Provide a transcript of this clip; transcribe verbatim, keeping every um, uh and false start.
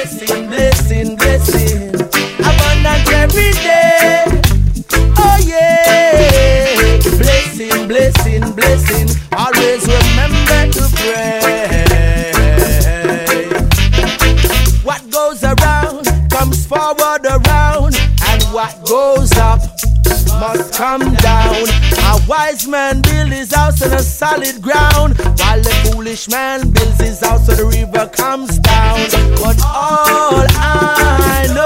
blessing, blessing, blessing, abundant every day. Oh yeah, blessing, blessing, blessing. Always remember to pray. What goes around comes forward around, and what goes up must come down. A wise man builds his house on a solid ground, while the foolish man builds his house so the river comes down. But all I know